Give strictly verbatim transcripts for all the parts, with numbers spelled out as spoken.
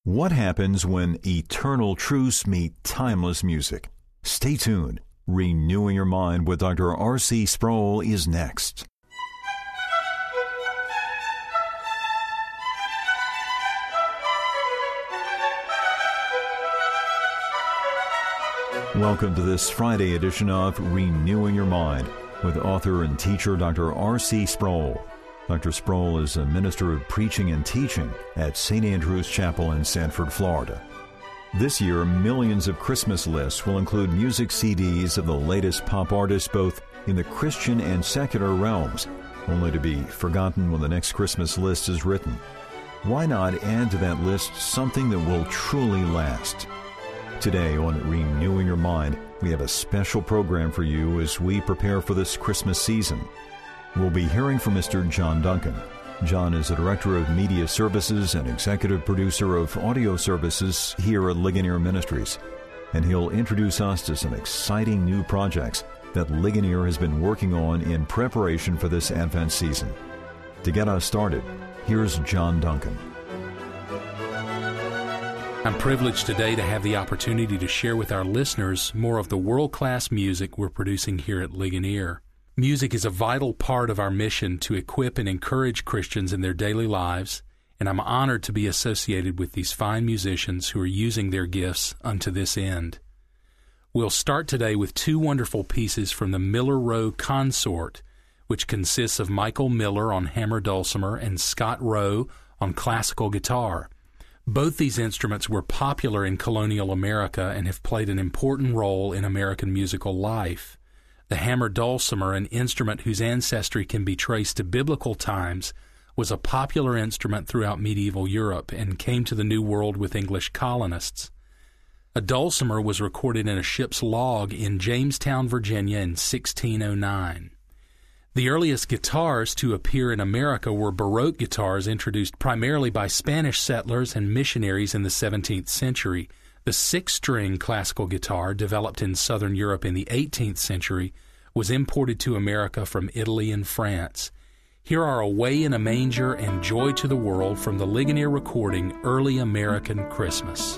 What happens when eternal truths meet timeless music? Stay tuned. Renewing Your Mind with Doctor R C Sproul is next. Welcome to this Friday edition of Renewing Your Mind with author and teacher Doctor R C Sproul. Doctor Sproul is a minister of preaching and teaching at Saint Andrew's Chapel in Sanford, Florida. This year, millions of Christmas lists will include music C Ds of the latest pop artists both in the Christian and secular realms, only to be forgotten when the next Christmas list is written. Why not add to that list something that will truly last? Today on Renewing Your Mind, we have a special program for you as we prepare for this Christmas season. We'll be hearing from Mister John Duncan. John is the Director of Media Services and Executive Producer of Audio Services here at Ligonier Ministries, and he'll introduce us to some exciting new projects that Ligonier has been working on in preparation for this Advent season. To get us started, here's John Duncan. I'm privileged today to have the opportunity to share with our listeners more of the world-class music we're producing here at Ligonier. Music is a vital part of our mission to equip and encourage Christians in their daily lives, and I'm honored to be associated with these fine musicians who are using their gifts unto this end. We'll start today with two wonderful pieces from the Miller Rowe Consort, which consists of Michael Miller on hammer dulcimer and Scott Rowe on classical guitar. Both these instruments were popular in colonial America and have played an important role in American musical life. The hammer dulcimer, an instrument whose ancestry can be traced to biblical times, was a popular instrument throughout medieval Europe and came to the New World with English colonists. A dulcimer was recorded in a ship's log in Jamestown, Virginia in sixteen oh nine. The earliest guitars to appear in America were Baroque guitars introduced primarily by Spanish settlers and missionaries in the seventeenth century. The six-string classical guitar, developed in southern Europe in the eighteenth century, was imported to America from Italy and France. Here are Away in a Manger and Joy to the World from the Ligonier recording Early American Christmas.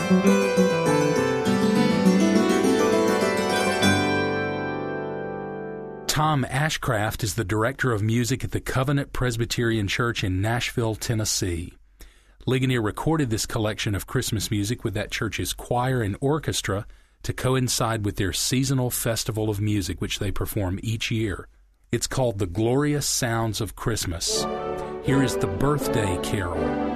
Tom Ashcraft is the director of music at the Covenant Presbyterian Church in Nashville, Tennessee. Ligonier recorded this collection of Christmas music with that church's choir and orchestra to coincide with their seasonal festival of music, which they perform each year. It's called The Glorious Sounds of Christmas. Here is the Birthday Carol.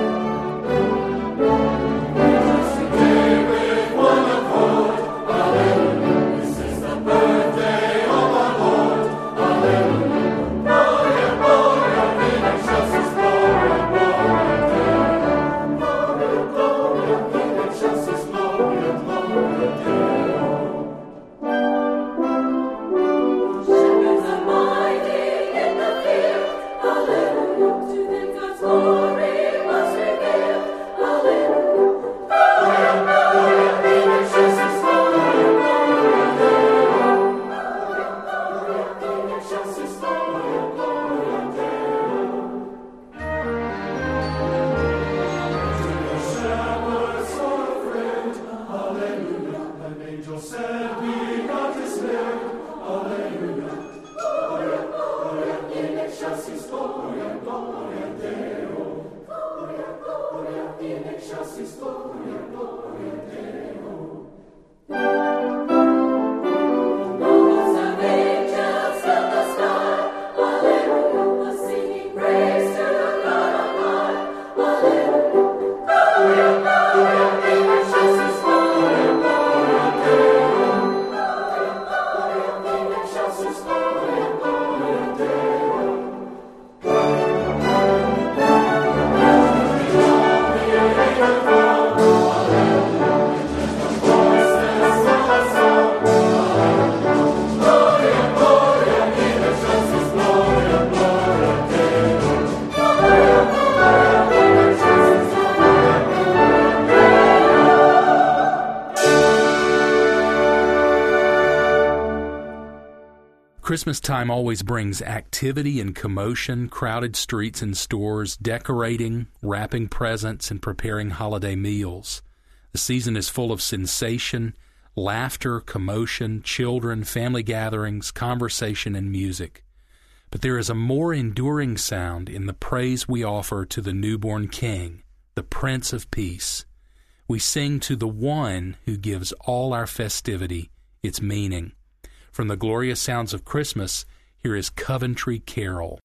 Christmas time always brings activity and commotion, crowded streets and stores, decorating, wrapping presents, and preparing holiday meals. The season is full of sensation, laughter, commotion, children, family gatherings, conversation, and music. But there is a more enduring sound in the praise we offer to the newborn King, the Prince of Peace. We sing to the one who gives all our festivity its meaning. From the Glorious Sounds of Christmas, here is Coventry Carol.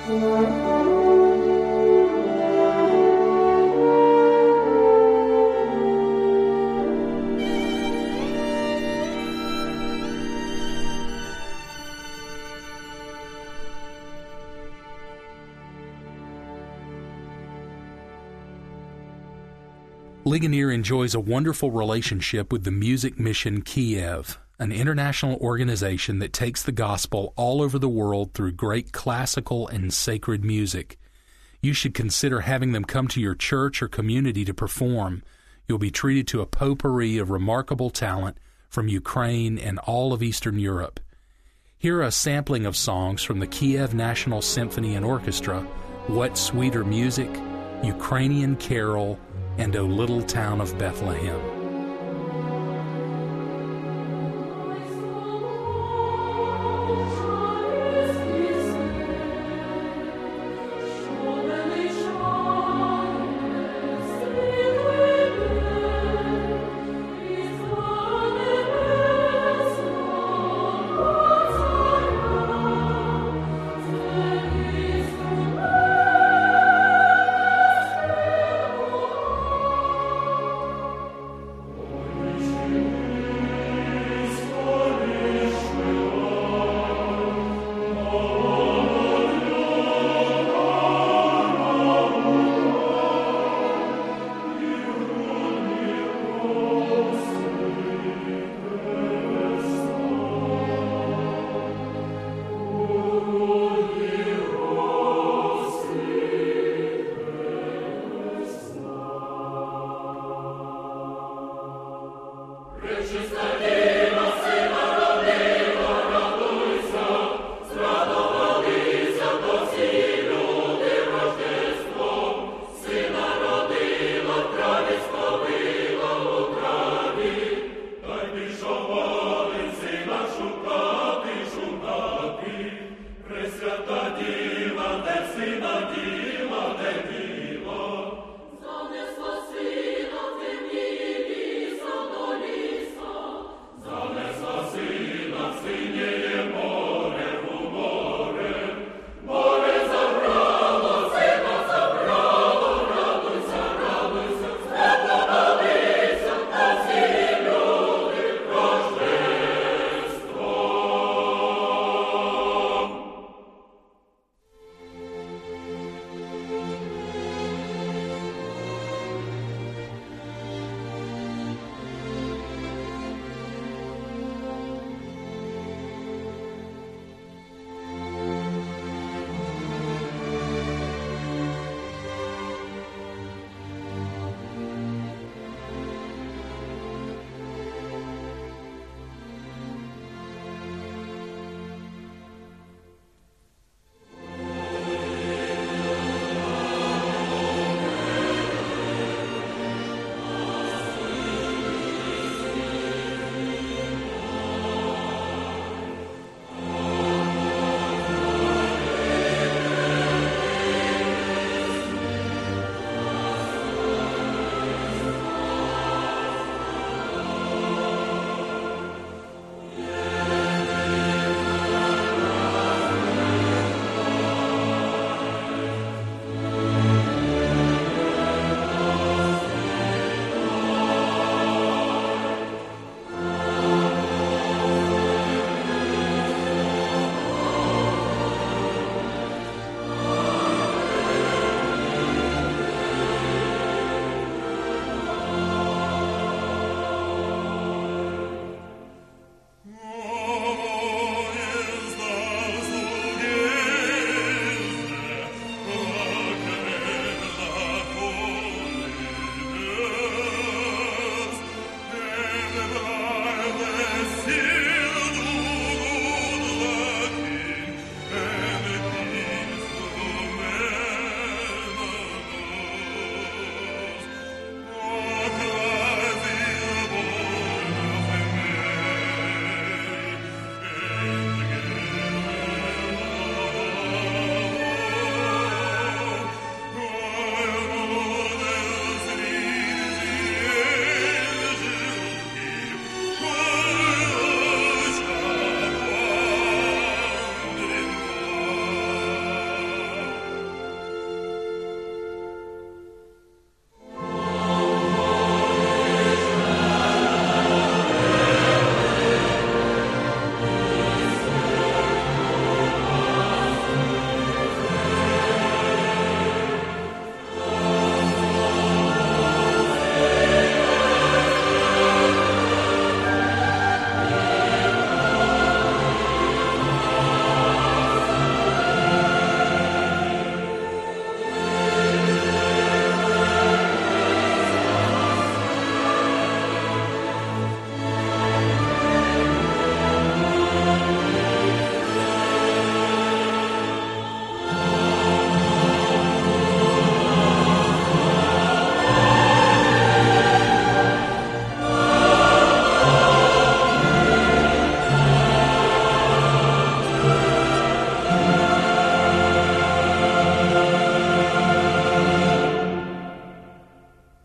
Ligonier enjoys a wonderful relationship with the Music Mission Kiev, an international organization that takes the gospel all over the world through great classical and sacred music. You should consider having them come to your church or community to perform. You'll be treated to a potpourri of remarkable talent from Ukraine and all of Eastern Europe. Here are a sampling of songs from the Kiev National Symphony and Orchestra, What Sweeter Music, Ukrainian Carol, and O Little Town of Bethlehem.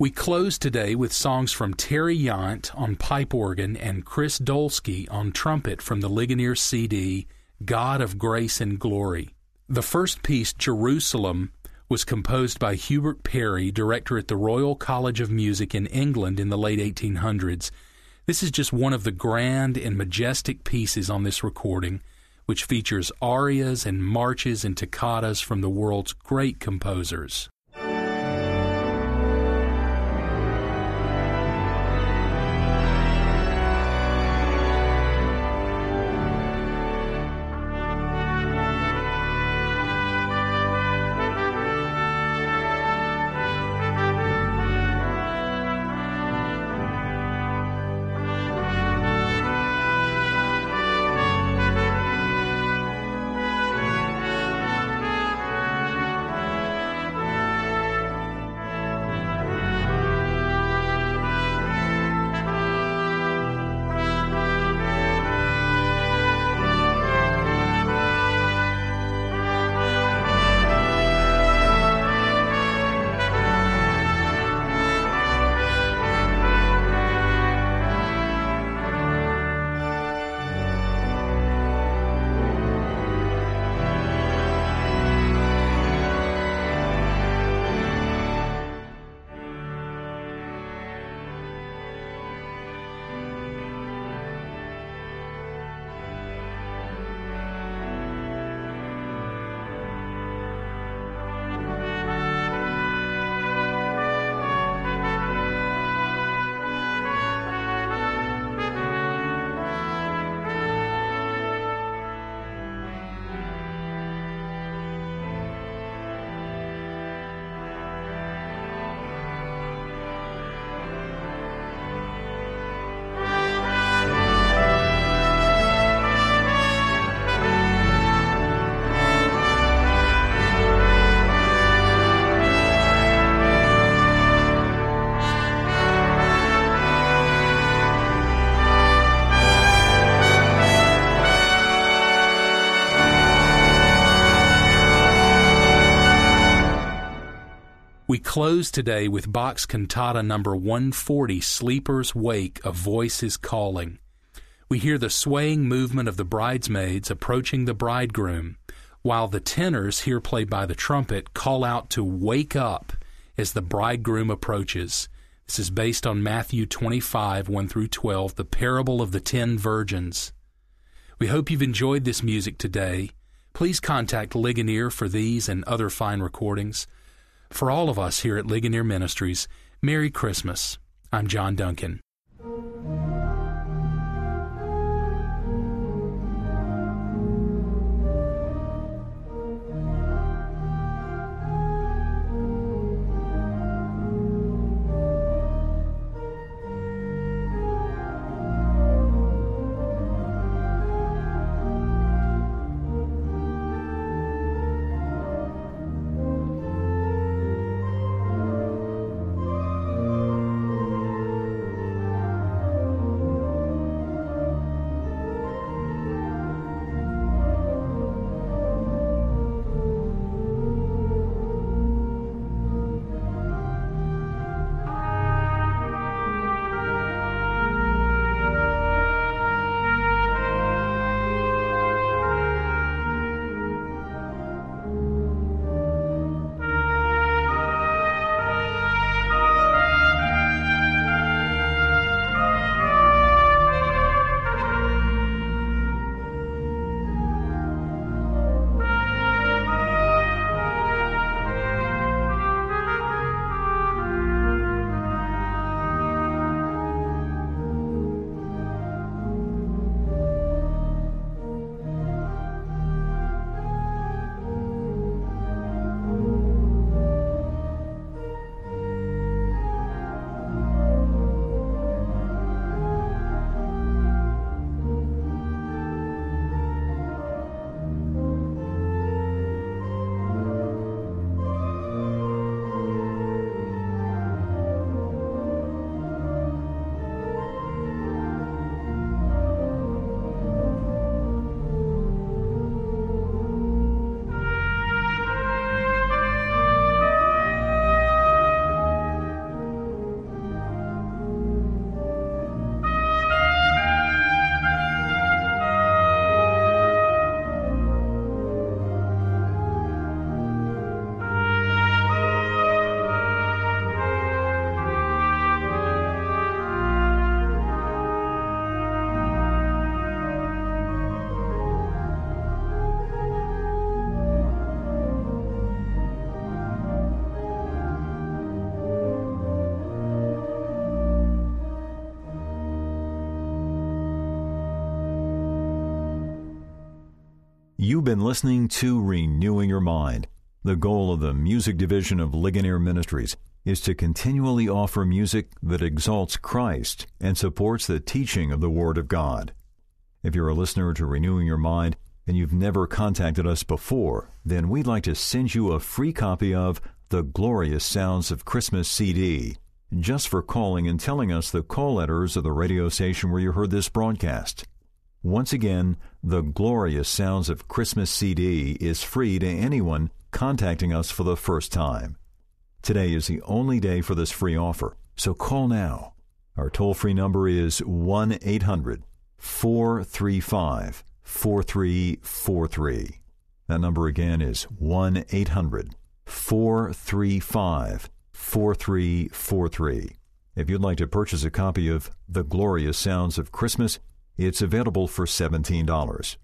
We close today with songs from Terry Yount on pipe organ and Chris Dolsky on trumpet from the Ligonier C D, God of Grace and Glory. The first piece, Jerusalem, was composed by Hubert Parry, director at the Royal College of Music in England in the late eighteen hundreds. This is just one of the grand and majestic pieces on this recording, which features arias and marches and toccatas from the world's great composers. We close today with Bach's Cantata number one forty, Sleeper's Wake, A Voice is Calling. We hear the swaying movement of the bridesmaids approaching the bridegroom, while the tenors, here played by the trumpet, call out to wake up as the bridegroom approaches. This is based on Matthew twenty-five, one through twelve, the parable of the ten virgins. We hope you've enjoyed this music today. Please contact Ligonier for these and other fine recordings. For all of us here at Ligonier Ministries, Merry Christmas. I'm John Duncan. You've been listening to Renewing Your Mind. The goal of the music division of Ligonier Ministries is to continually offer music that exalts Christ and supports the teaching of the Word of God. If you're a listener to Renewing Your Mind and you've never contacted us before, then we'd like to send you a free copy of The Glorious Sounds of Christmas C D, just for calling and telling us the call letters of the radio station where you heard this broadcast. Once again, The Glorious Sounds of Christmas C D is free to anyone contacting us for the first time. Today is the only day for this free offer, so call now. Our toll-free number is one eight hundred four three five four three four three. That number again is one eight hundred four three five four three four three. If you'd like to purchase a copy of The Glorious Sounds of Christmas, it's available for seventeen dollars.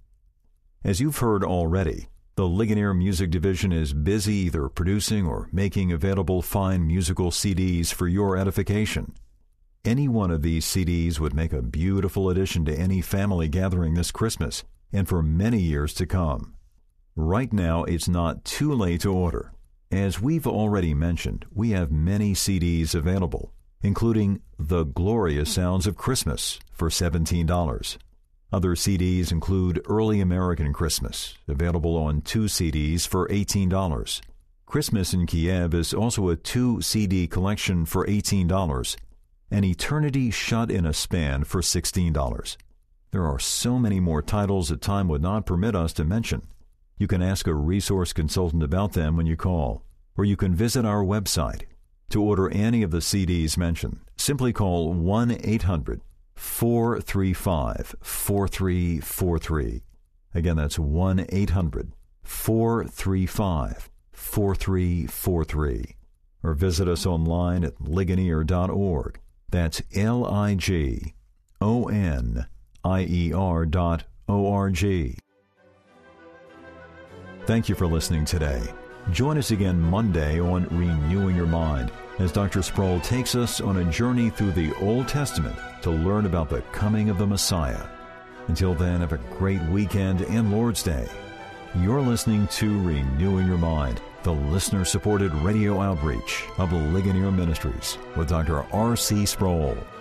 As you've heard already, the Ligonier Music Division is busy either producing or making available fine musical C Ds for your edification. Any one of these C Ds would make a beautiful addition to any family gathering this Christmas and for many years to come. Right now, it's not too late to order. As we've already mentioned, we have many C Ds available, including The Glorious Sounds of Christmas for seventeen dollars. Other C Ds include Early American Christmas, available on two C Ds for eighteen dollars. Christmas in Kiev is also a two C D collection for eighteen dollars, and Eternity Shut in a Span for sixteen dollars. There are so many more titles that time would not permit us to mention. You can ask a resource consultant about them when you call, or you can visit our website. To order any of the C Ds mentioned, simply call one eight hundred four three five four three four three. Again, that's one eight hundred four three five four three four three. Or visit us online at ligonier dot org. That's L I G O N I E R dot O R G. Thank you for listening today. Join us again Monday on Renewing Your Mind as Doctor Sproul takes us on a journey through the Old Testament to learn about the coming of the Messiah. Until then, have a great weekend and Lord's Day. You're listening to Renewing Your Mind, the listener-supported radio outreach of Ligonier Ministries with Doctor R C Sproul.